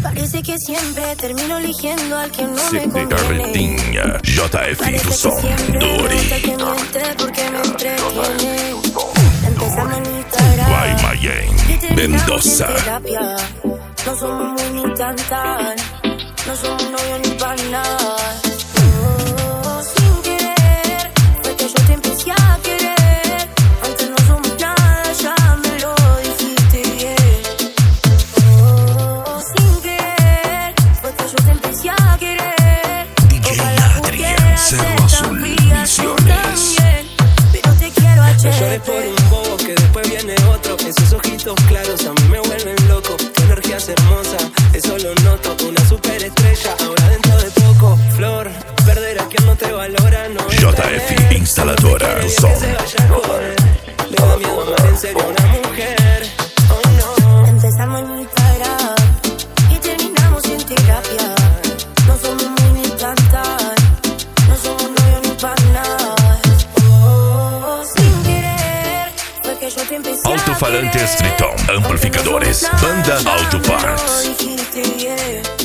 Parece que siempre termino eligiendo al que no me Siempre conviene. Carretinha, JF do som, Dori. Porque me entretiene. Empezamos en Instagram. Guaymallén, Mendoza. No somos muy ni tan tan. No somos novios ni para nada. Sin querer, fue que yo te empecé a querer. Antes no somos nada, ya me lo dijiste bien. Sin querer, fue que yo te empecé a querer. DJ Adrián, Cerro Azul, Misiones. Pero te quiero a No llores por un bobo que después viene otro. Esos ojitos claros a mí me vuelven loco. Tu energía es hermosa, eso lo noto. Una superestrella, ahora dentro de poco. Flor, perder a quien no te valora, no. JF Instaladora do som. Le da miedo amar en serio a una mujer. Oh no. Empezamos en Instagram y terminamos en terapia. No somos muy ni tan tan. No somos novios ni para nada. Sin querer, fue que yo te empecé a Alto-falantes querer. Triton, amplificadores, banda Auto Parts. Dijiste bien.